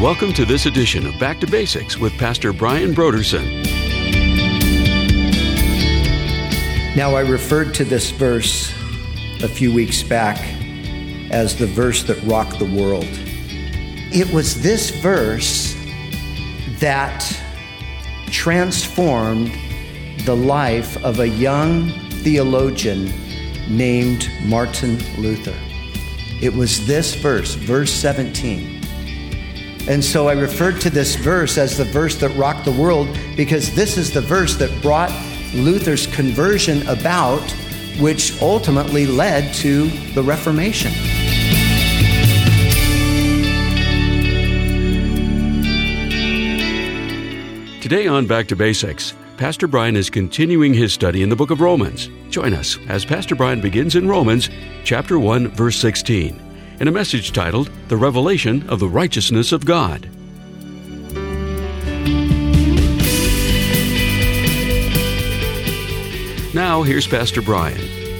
Welcome to this edition of Back to Basics with Pastor Brian Broderson. Now, I referred to this verse a few weeks back as the verse that rocked the world. It was this verse that transformed the life of a young theologian named Martin Luther. It was this verse, verse 17. And so I referred to this verse as the verse that rocked the world because this is the verse that brought Luther's conversion about, which ultimately led to the Reformation. Today on Back to Basics, Pastor Brian is continuing his study in the book of Romans. Join us as Pastor Brian begins in Romans chapter 1, verse 16, in a message titled, The Revelation of the Righteousness of God. Now, here's Pastor Brian.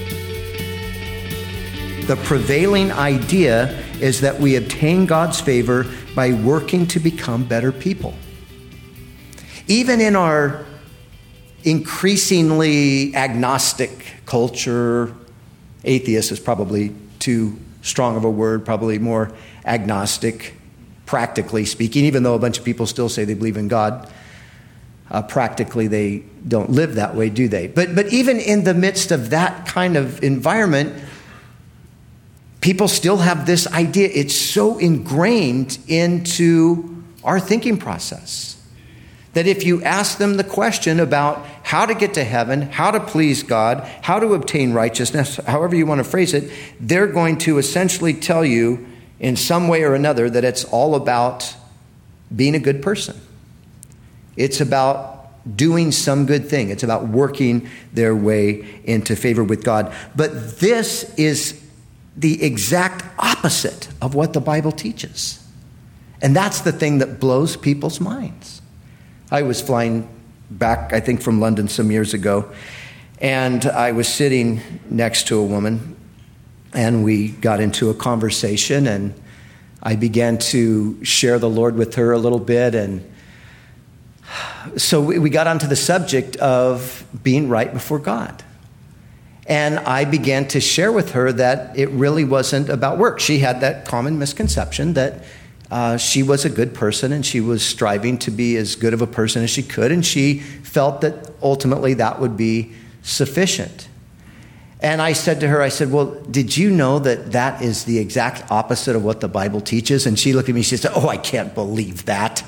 The prevailing idea is that we obtain God's favor by working to become better people. Even in our increasingly agnostic culture, atheist is probably too strong of a word, probably more agnostic, practically speaking, even though a bunch of people still say they believe in God. Practically, they don't live that way, do they? But even in the midst of that kind of environment, people still have this idea. It's so ingrained into our thinking process that if you ask them the question about how to get to heaven, how to please God, how to obtain righteousness, however you want to phrase it, they're going to essentially tell you in some way or another that it's all about being a good person. It's about doing some good thing. It's about working their way into favor with God. But this is the exact opposite of what the Bible teaches. And that's the thing that blows people's minds. I was flying back, I think, from London some years ago, and I was sitting next to a woman, and we got into a conversation, and I began to share the Lord with her a little bit, and so we got onto the subject of being right before God. And I began to share with her that it really wasn't about work. She had that common misconception that she was a good person and she was striving to be as good of a person as she could. And she felt that ultimately that would be sufficient. And I said to her, I said, well, did you know that that is the exact opposite of what the Bible teaches? And she looked at me, she said, oh, I can't believe that.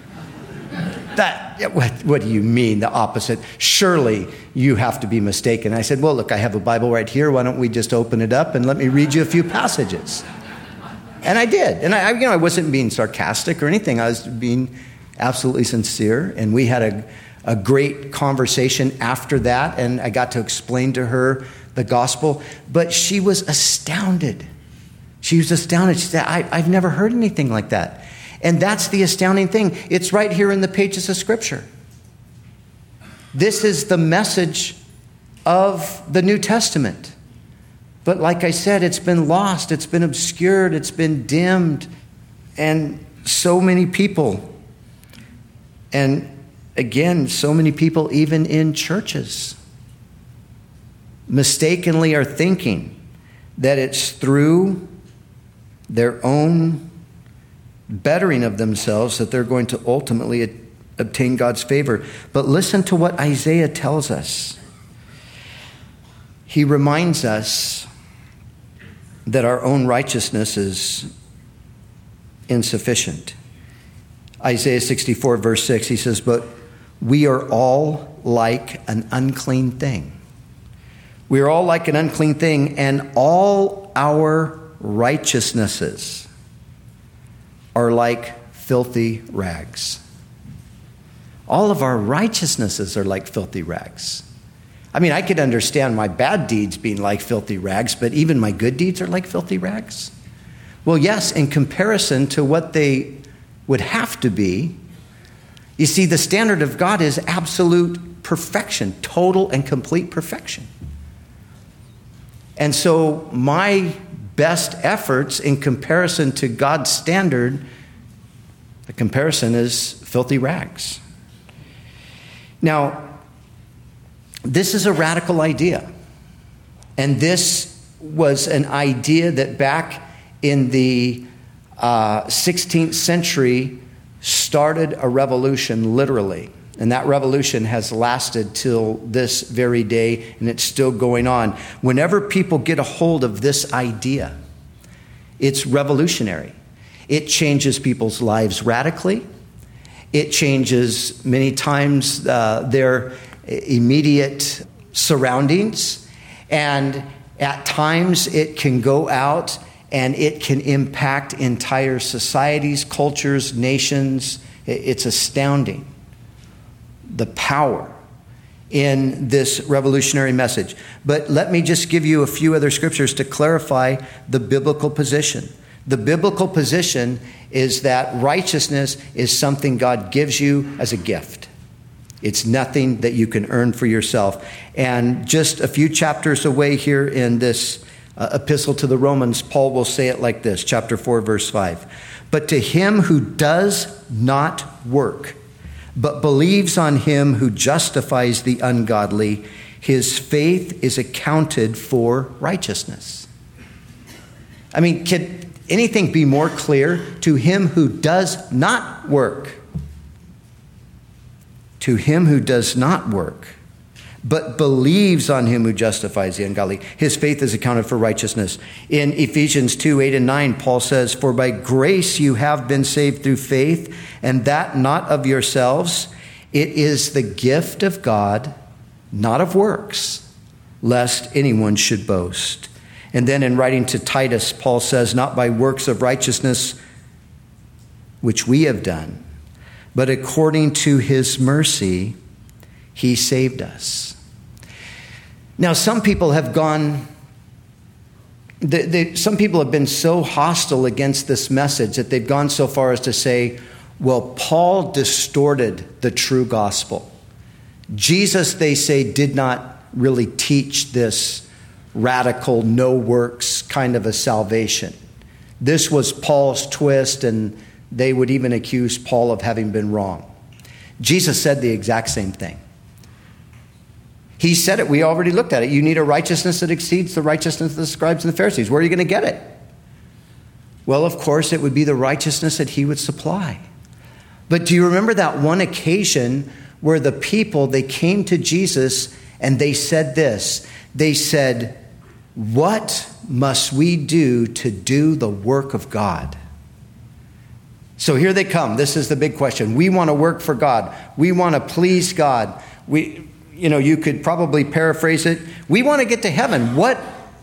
What do you mean, the opposite? Surely you have to be mistaken. I said, well, look, I have a Bible right here. Why don't we just open it up and let me read you a few passages? And I did. And I wasn't being sarcastic or anything. I was being absolutely sincere. And we had a great conversation after that. And I got to explain to her the gospel. But she was astounded. She was astounded. She said, I've never heard anything like that. And that's the astounding thing. It's right here in the pages of Scripture. This is the message of the New Testament. But like I said, it's been lost, it's been obscured, it's been dimmed. And so many people, and again, so many people even in churches, mistakenly are thinking that it's through their own bettering of themselves that they're going to ultimately obtain God's favor. But listen to what Isaiah tells us. He reminds us that our own righteousness is insufficient. Isaiah 64, verse 6, he says, but we are all like an unclean thing. We are all like an unclean thing, and all our righteousnesses are like filthy rags. All of our righteousnesses are like filthy rags. I mean, I could understand my bad deeds being like filthy rags, but even my good deeds are like filthy rags? Well, yes, in comparison to what they would have to be. You see, the standard of God is absolute perfection, total and complete perfection. And so my best efforts in comparison to God's standard The comparison is filthy rags. Now, this is a radical idea. And this was an idea that back in the 16th century started a revolution, literally. And that revolution has lasted till this very day, and it's still going on. Whenever people get a hold of this idea, it's revolutionary. It changes people's lives radically. It changes many times their immediate surroundings. And at times it can go out and it can impact entire societies, cultures, nations. It's astounding, the power in this revolutionary message. But let me just give you a few other scriptures to clarify the biblical position. The biblical position is that righteousness is something God gives you as a gift. It's nothing that you can earn for yourself. And just a few chapters away here in this epistle to the Romans, Paul will say it like this, chapter 4, verse 5. But to him who does not work, but believes on him who justifies the ungodly, his faith is accounted for righteousness. I mean, can anything be more clear? To him who does not work. To him who does not work, but believes on him who justifies the ungodly, his faith is accounted for righteousness. In Ephesians 2, 8 and 9, Paul says, for by grace you have been saved through faith, and that not of yourselves. It is the gift of God, not of works, lest anyone should boast. And then in writing to Titus, Paul says, not by works of righteousness which we have done, but according to his mercy, he saved us. Now, some people have been so hostile against this message that they've gone so far as to say, well, Paul distorted the true gospel. Jesus, they say, did not really teach this radical, no works kind of a salvation. This was Paul's twist, and they would even accuse Paul of having been wrong. Jesus said the exact same thing. He said it. We already looked at it. You need a righteousness that exceeds the righteousness of the scribes and the Pharisees. Where are you going to get it? Well, of course, it would be the righteousness that he would supply. But do you remember that one occasion where the people, they came to Jesus and they said this? They said, what must we do to do the work of God? So here they come. This is the big question. We want to work for God. We want to please God. You could probably paraphrase it. We want to get to heaven. What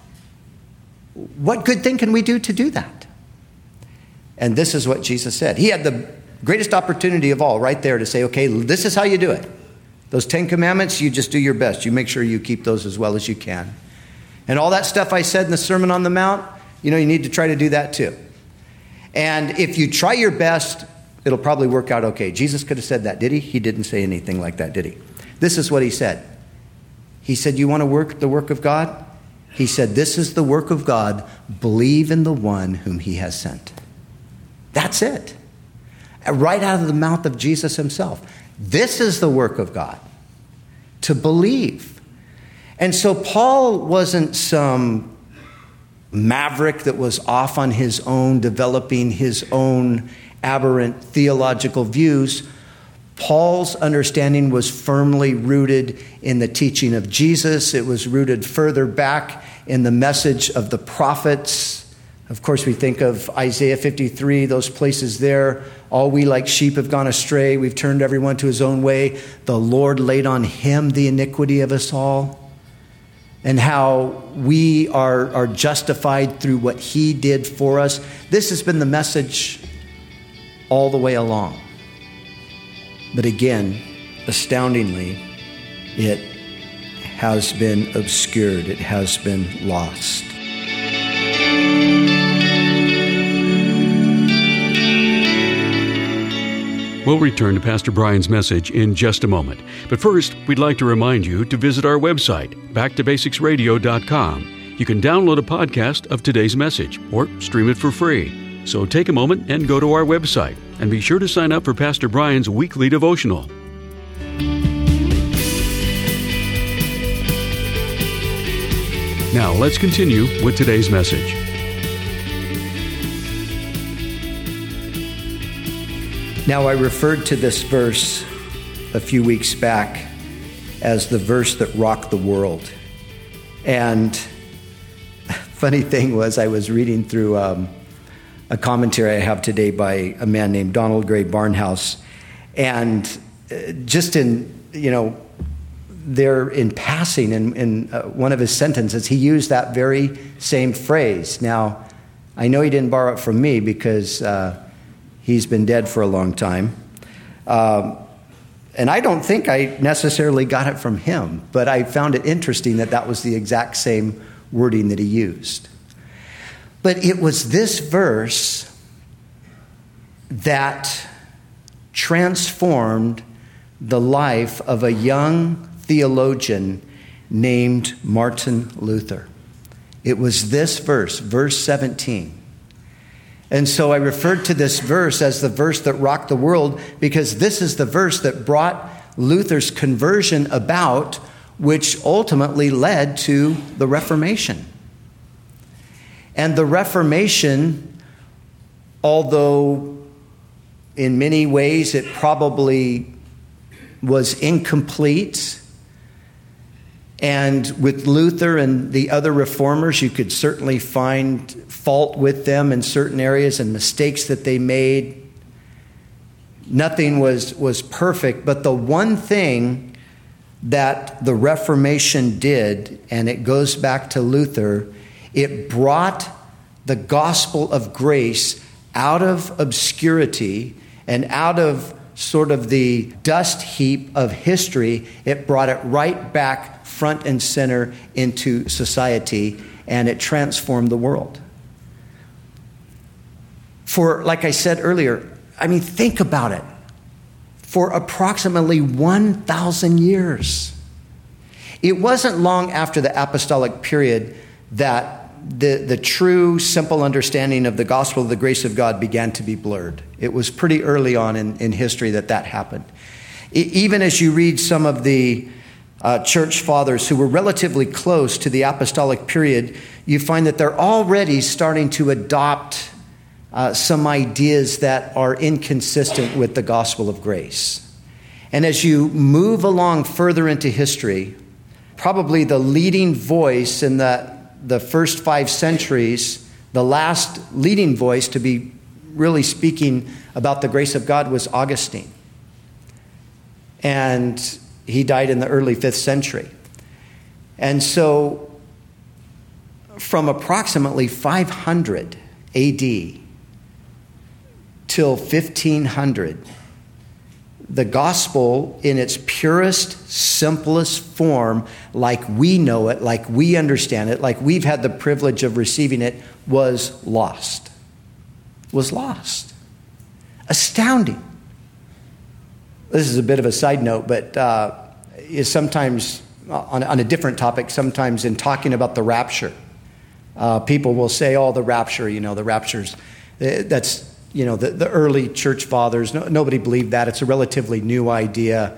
good thing can we do to do that? And this is what Jesus said. He had the greatest opportunity of all right there to say, okay, this is how you do it. Those 10 commandments, you just do your best. You make sure you keep those as well as you can. And all that stuff I said in the Sermon on the Mount, you need to try to do that too. And if you try your best, it'll probably work out okay. Jesus could have said that, did he? He didn't say anything like that, did he? This is what he said. He said, you want to work the work of God? He said, this is the work of God. Believe in the one whom he has sent. That's it. Right out of the mouth of Jesus himself. This is the work of God. To believe. And so Paul wasn't some maverick that was off on his own, developing his own aberrant theological views. Paul's understanding was firmly rooted in the teaching of Jesus. It was rooted further back in the message of the prophets. Of course, we think of Isaiah 53, those places there. All we like sheep have gone astray. We've turned everyone to his own way. The Lord laid on him the iniquity of us all. And how we are justified through what he did for us. This has been the message all the way along. But again, astoundingly, it has been obscured. It has been lost. We'll return to Pastor Brian's message in just a moment. But first, we'd like to remind you to visit our website, backtobasicsradio.com. You can download a podcast of today's message or stream it for free. So take a moment and go to our website, and be sure to sign up for Pastor Brian's weekly devotional. Now let's continue with today's message. Now, I referred to this verse a few weeks back as the verse that rocked the world. And funny thing was, I was reading through a commentary I have today by a man named Donald Gray Barnhouse. And just there in passing, in one of his sentences, he used that very same phrase. Now, I know he didn't borrow it from me because he's been dead for a long time. And I don't think I necessarily got it from him, but I found it interesting that that was the exact same wording that he used. But it was this verse that transformed the life of a young theologian named Martin Luther. It was this verse, verse 17. And so I referred to this verse as the verse that rocked the world because this is the verse that brought Luther's conversion about, which ultimately led to the Reformation. And the Reformation, although in many ways it probably was incomplete, and with Luther and the other reformers, you could certainly find fault with them in certain areas and mistakes that they made. Nothing was perfect, but the one thing that the Reformation did, and it goes back to Luther, it brought the gospel of grace out of obscurity and out of sort of the dust heap of history. It brought it right back front and center into society, and it transformed the world. For, like I said earlier, think about it. For approximately 1,000 years. It wasn't long after the apostolic period that the true, simple understanding of the gospel of the grace of God began to be blurred. It was pretty early on in history that happened. Even as you read some of the church fathers who were relatively close to the apostolic period, you find that they're already starting to adopt some ideas that are inconsistent with the gospel of grace. And as you move along further into history, probably the leading voice in the first 5 centuries, the last leading voice to be really speaking about the grace of God was Augustine. And he died in the early 5th century. And so from approximately 500 AD till 1500, the gospel in its purest, simplest form, like we know it, like we understand it, like we've had the privilege of receiving it, was lost. Was lost. Astounding. This is a bit of a side note, but is sometimes, on a different topic, sometimes in talking about the rapture, people will say, the rapture, the rapture's, that's, the early church fathers, nobody believed that. It's a relatively new idea.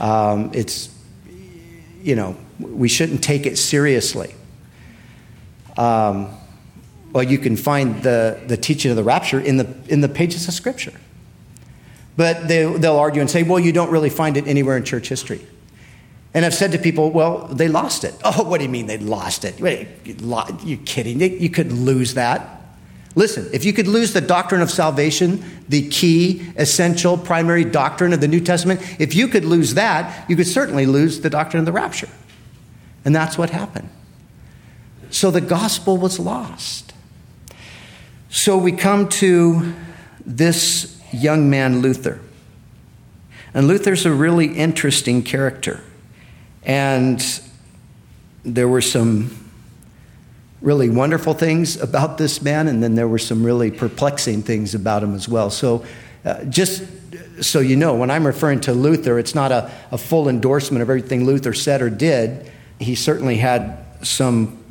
We shouldn't take it seriously. Well, you can find the teaching of the rapture in the pages of Scripture. But they'll argue and say, well, you don't really find it anywhere in church history. And I've said to people, well, they lost it. Oh, what do you mean they lost it? Wait, you're kidding. You could lose that. Listen, if you could lose the doctrine of salvation, the key, essential, primary doctrine of the New Testament, if you could lose that, you could certainly lose the doctrine of the rapture. And that's what happened. So the gospel was lost. So we come to this young man, Luther. And Luther's a really interesting character. And there were some really wonderful things about this man, and then there were some really perplexing things about him as well. So just so you know, when I'm referring to Luther, it's not a full endorsement of everything Luther said or did. He certainly had some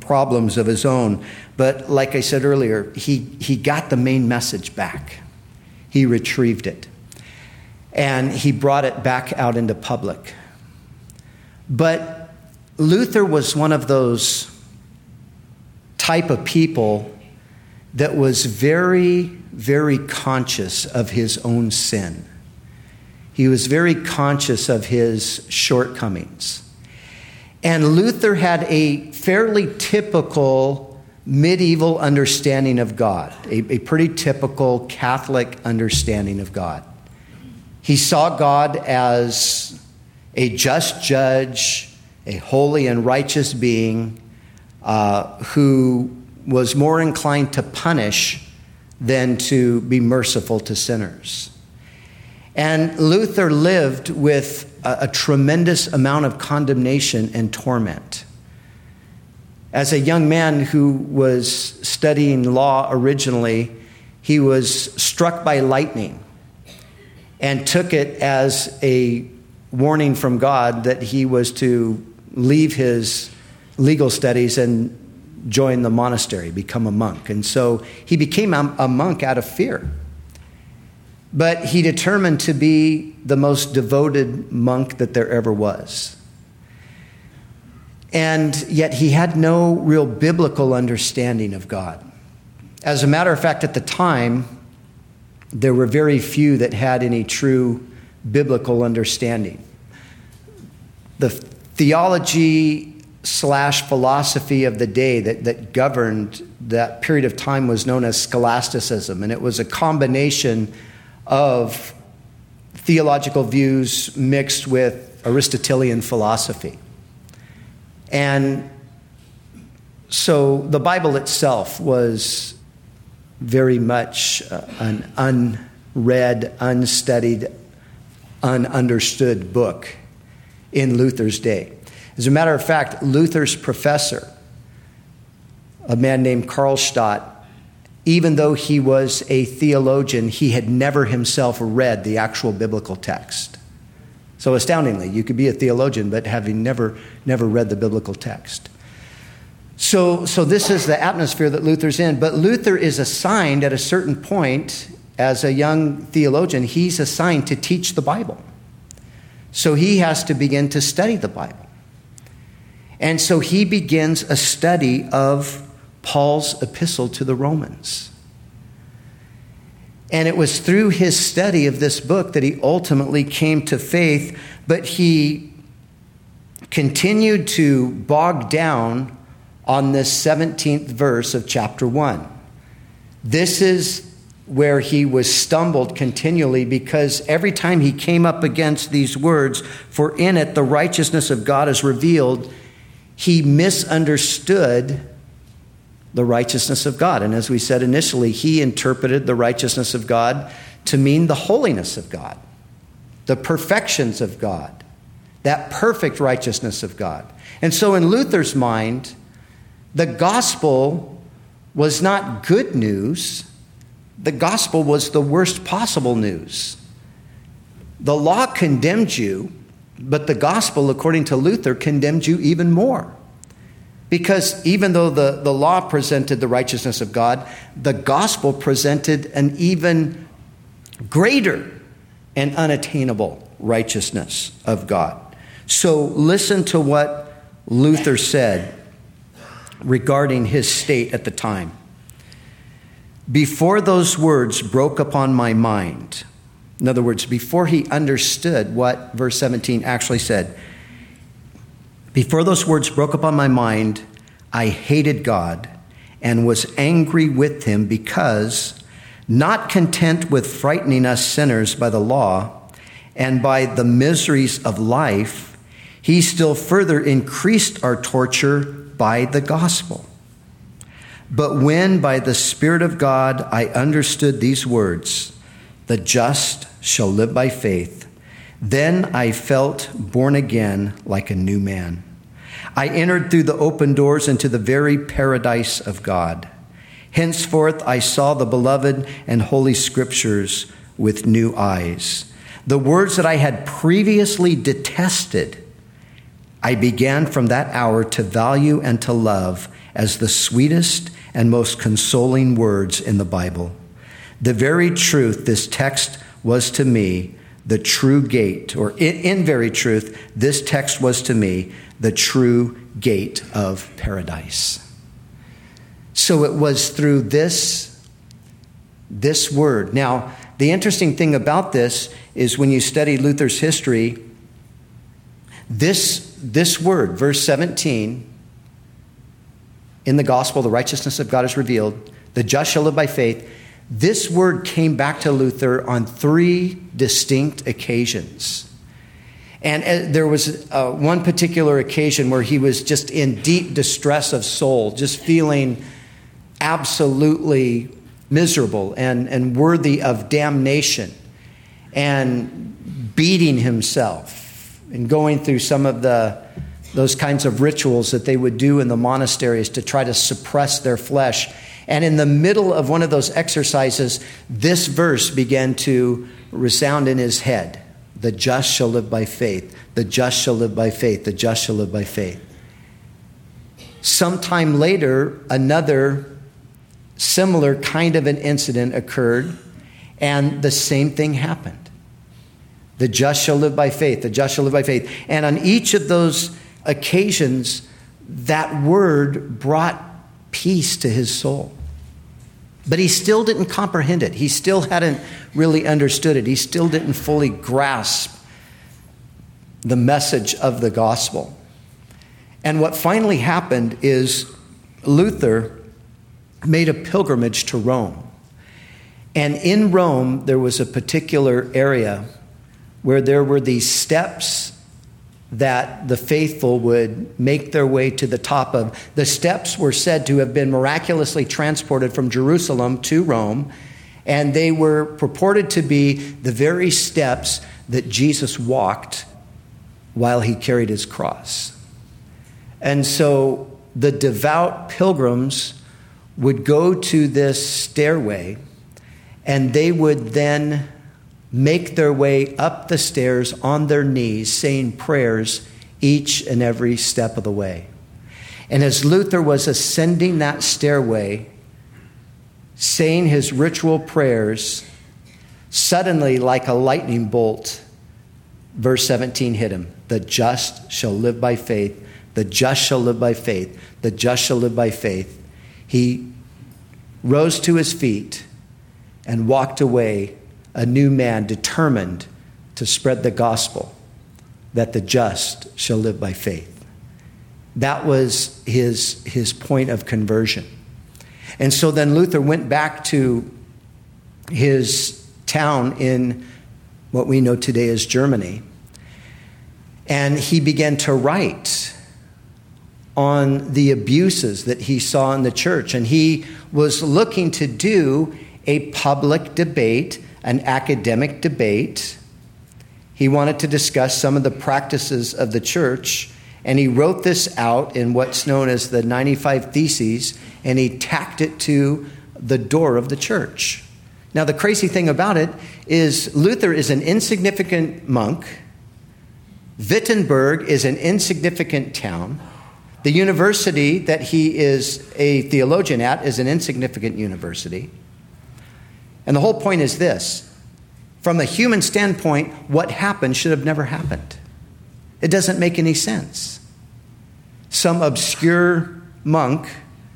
problems of his own. But like I said earlier, he got the main message back. He retrieved it. And he brought it back out into public. But Luther was one of those type of people that was very, very conscious of his own sin. He was very conscious of his shortcomings. And Luther had a fairly typical medieval understanding of God, a pretty typical Catholic understanding of God. He saw God as a just judge, a holy and righteous being who was more inclined to punish than to be merciful to sinners. And Luther lived with a tremendous amount of condemnation and torment. As a young man who was studying law originally, he was struck by lightning and took it as a warning from God that he was to leave his legal studies and join the monastery, become a monk. And so he became a monk out of fear. But he determined to be the most devoted monk that there ever was. And yet he had no real biblical understanding of God. As a matter of fact, at the time, there were very few that had any true biblical understanding. The theology / philosophy of the day that governed that period of time was known as scholasticism. And it was a combination of theological views mixed with Aristotelian philosophy. And so the Bible itself was very much an unread, unstudied, ununderstood book in Luther's day. As a matter of fact, Luther's professor, a man named Karlstadt, even though he was a theologian, he had never himself read the actual biblical text. So astoundingly, you could be a theologian, but having never read the biblical text. So this is the atmosphere that Luther's in. But Luther is assigned at a certain point, as a young theologian, he's assigned to teach the Bible. So he has to begin to study the Bible. And so he begins a study of Paul's epistle to the Romans. And it was through his study of this book that he ultimately came to faith, but he continued to bog down on this 17th verse of chapter 1. This is where he was stumbled continually, because every time he came up against these words, for in it the righteousness of God is revealed, he misunderstood the righteousness of God. And as we said initially, he interpreted the righteousness of God to mean the holiness of God, the perfections of God, that perfect righteousness of God. And so in Luther's mind, the gospel was not good news. The gospel was the worst possible news. The law condemned you, but the gospel, according to Luther, condemned you even more. Because even though the law presented the righteousness of God, the gospel presented an even greater and unattainable righteousness of God. So listen to what Luther said regarding his state at the time. Before those words broke upon my mind, in other words, before he understood what verse 17 actually said, before those words broke upon my mind, I hated God and was angry with him because, not content with frightening us sinners by the law and by the miseries of life, he still further increased our torture by the gospel. But when by the Spirit of God I understood these words, the just shall live by faith, then I felt born again like a new man. I entered through the open doors into the very paradise of God. Henceforth I saw the beloved and holy scriptures with new eyes. The words that I had previously detested, I began from that hour to value and to love, as the sweetest and most consoling words in the Bible. The very truth this text was to me, the true gate, or in very truth, this text was to me the true gate of paradise. So it was through this word. Now, the interesting thing about this is when you study Luther's history, this word, verse 17, in the gospel, the righteousness of God is revealed, the just shall live by faith. This word came back to Luther on 3 distinct occasions. And there was one particular occasion where he was just in deep distress of soul, just feeling absolutely miserable and worthy of damnation, and beating himself and going through some of those kinds of rituals that they would do in the monasteries to try to suppress their flesh. And in the middle of one of those exercises, this verse began to resound in his head. The just shall live by faith. The just shall live by faith. The just shall live by faith. Sometime later, another similar kind of an incident occurred, and the same thing happened. The just shall live by faith. The just shall live by faith. And on each of those occasions, that word brought peace to his soul. But he still didn't comprehend it. He still hadn't really understood it. He still didn't fully grasp the message of the gospel. And what finally happened is Luther made a pilgrimage to Rome. And in Rome, there was a particular area where there were these steps that the faithful would make their way to the top of. The steps were said to have been miraculously transported from Jerusalem to Rome, and they were purported to be the very steps that Jesus walked while he carried his cross. And so the devout pilgrims would go to this stairway, and they would then make their way up the stairs on their knees, saying prayers each and every step of the way. And as Luther was ascending that stairway, saying his ritual prayers, suddenly, like a lightning bolt, verse 17 hit him. The just shall live by faith. The just shall live by faith. The just shall live by faith. He rose to his feet and walked away, a new man, determined to spread the gospel that the just shall live by faith. That was his point of conversion. And so then Luther went back to his town in what we know today as Germany, and he began to write on the abuses that he saw in the church. And he was looking to do a public debate, an academic debate. He wanted to discuss some of the practices of the church, and he wrote this out in what's known as the 95 Theses, and he tacked it to the door of the church. Now, the crazy thing about it is Luther is an insignificant monk. Wittenberg is an insignificant town. The university that he is a theologian at is an insignificant university. And the whole point is this. From a human standpoint, what happened should have never happened. It doesn't make any sense. Some obscure monk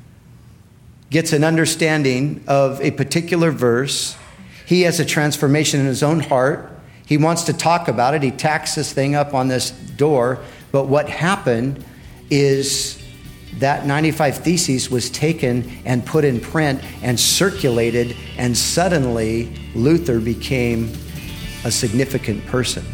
gets an understanding of a particular verse. He has a transformation in his own heart. He wants to talk about it. He tacks this thing up on this door. But what happened is that 95 Theses was taken and put in print and circulated, and suddenly Luther became a significant person.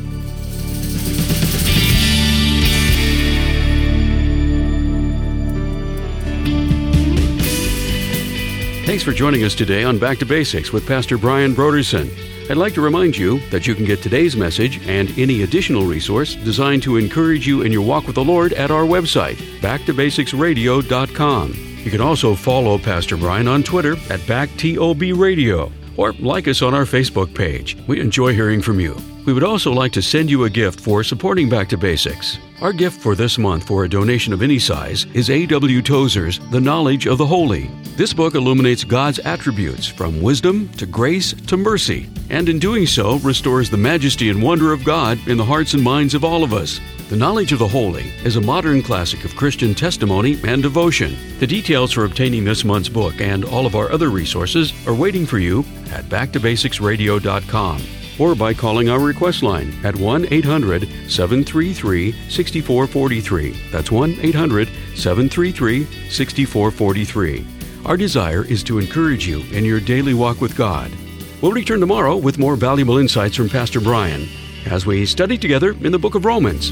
Thanks for joining us today on Back to Basics with Pastor Brian Brodersen. I'd like to remind you that you can get today's message and any additional resource designed to encourage you in your walk with the Lord at our website, backtobasicsradio.com. You can also follow Pastor Brian on Twitter at BackTOBRadio, or like us on our Facebook page. We enjoy hearing from you. We would also like to send you a gift for supporting Back to Basics. Our gift for this month for a donation of any size is A.W. Tozer's The Knowledge of the Holy. This book illuminates God's attributes from wisdom to grace to mercy, and in doing so restores the majesty and wonder of God in the hearts and minds of all of us. The Knowledge of the Holy is a modern classic of Christian testimony and devotion. The details for obtaining this month's book and all of our other resources are waiting for you at backtobasicsradio.com or by calling our request line at 1-800-733-6443. That's 1-800-733-6443. Our desire is to encourage you in your daily walk with God. We'll return tomorrow with more valuable insights from Pastor Brian as we study together in the book of Romans.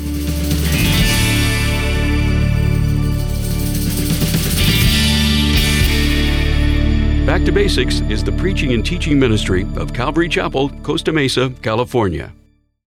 Back to Basics is the preaching and teaching ministry of Calvary Chapel, Costa Mesa, California.